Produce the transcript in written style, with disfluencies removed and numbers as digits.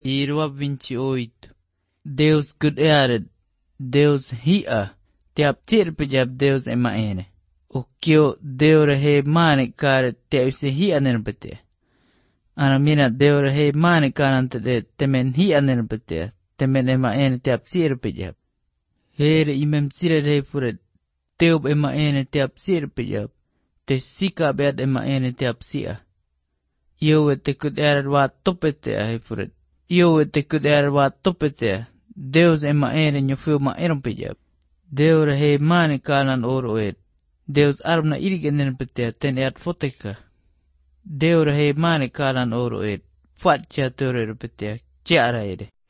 Irwa 28. Deus good Deus hia, tiap pejap Deus ene. Ukyo Deus he mane kare tiap se hia nerpete. Anamina Deus he mane karante temen hia nerpete. Temen ene tiap pejap. Here imem he furet. Teub ene tiap pejap. Te sika beat ene tiap sia. Yo te kut wa topete he furet. Yo te kut wa topete. Deus ene nyofeu pejap. Deus he mane kanan oro Deus armna irigen pete ten foteka. Deus he mane kanan oro Fatcha tore pete. Ciara